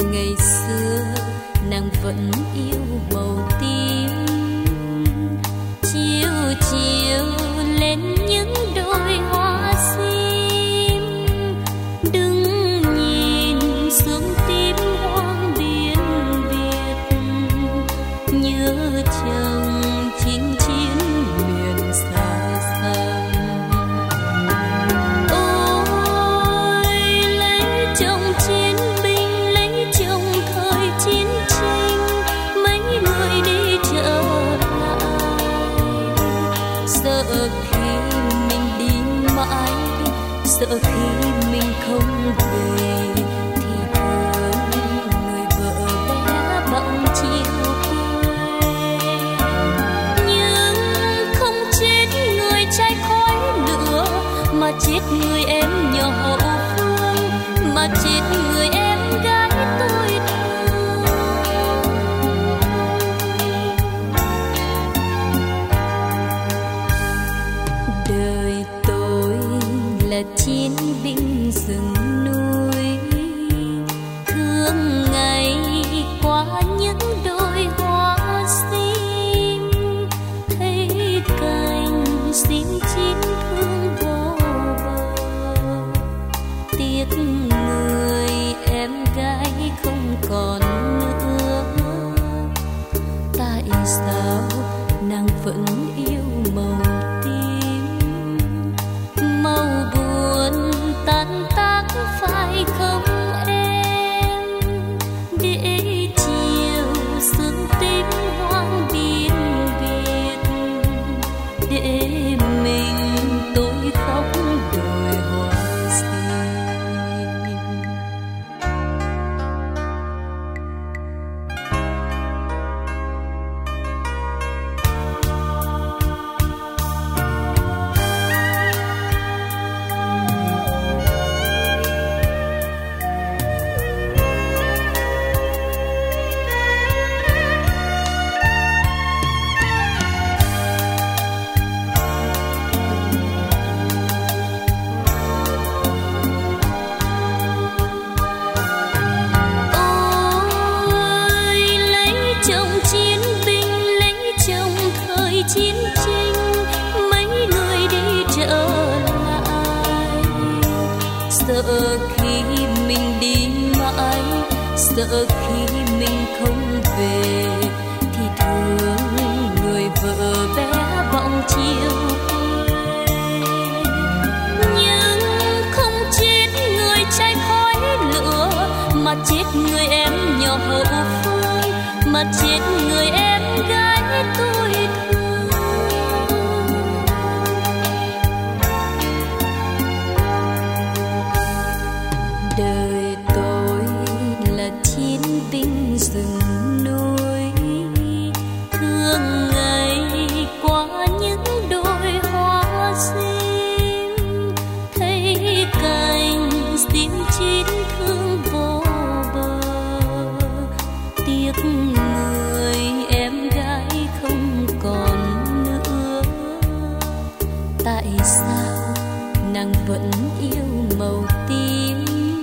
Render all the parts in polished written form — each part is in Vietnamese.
Ngày xưa nàng vẫn yêu màu tím, chiều chiều lên những đôi hoa sim, đừng nhìn xuống tím hoang biên Việt, nhớ chồng chinh chiến miền xa xăm. Ôi lấy chồng chiến binh, lấy chồng thời chiến tranh, mấy người đi trở lại. Sợ khi mình đi mãi, sợ khi mình không về, thì thương người vợ bé bỏng chiều quê. Nhưng không chết người trai khói lửa, mà chết người em nhỏ hậu phương, mà chết người em gái tôi thương. Đời tôi là chiến binh rừng núi, thương ngày qua những đôi hoa sim, thấy cành sim chín thương vô bờ, tiếc người em gái không còn nữa. Tại sao nàng vẫn yêu màu tím, màu buồn tan tác phải không em? Để chiều sương tím hoang biên Việt, để mình tôi khóc đồi hoa sim. Chiến tranh mấy người đi trở lại. Sợ khi mình đi mãi, sợ khi mình không về, thì thương người vợ bé bỏng chiều quê. Nhưng không chết người trai khói lửa, mà chết người em nhỏ hậu phương, mà chết người em gái tôi thương. Đời tôi là chiến binh rừng núi, thương ngày qua những đôi hoa sim, thấy cành sim chín thương vô bờ, tiếc người em gái không còn nữa. Tại sao nàng vẫn yêu màu tím,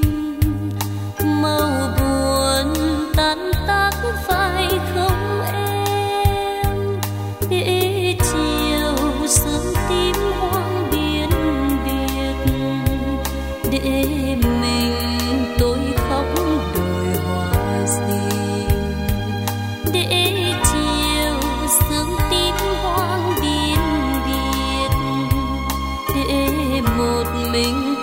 màu buồn tan tác phải không em? Để chiều sương tím hoang biên Việt, để mình tôi khóc đồi hoa sim. Để chiều sương tím hoang biên Việt, để một mình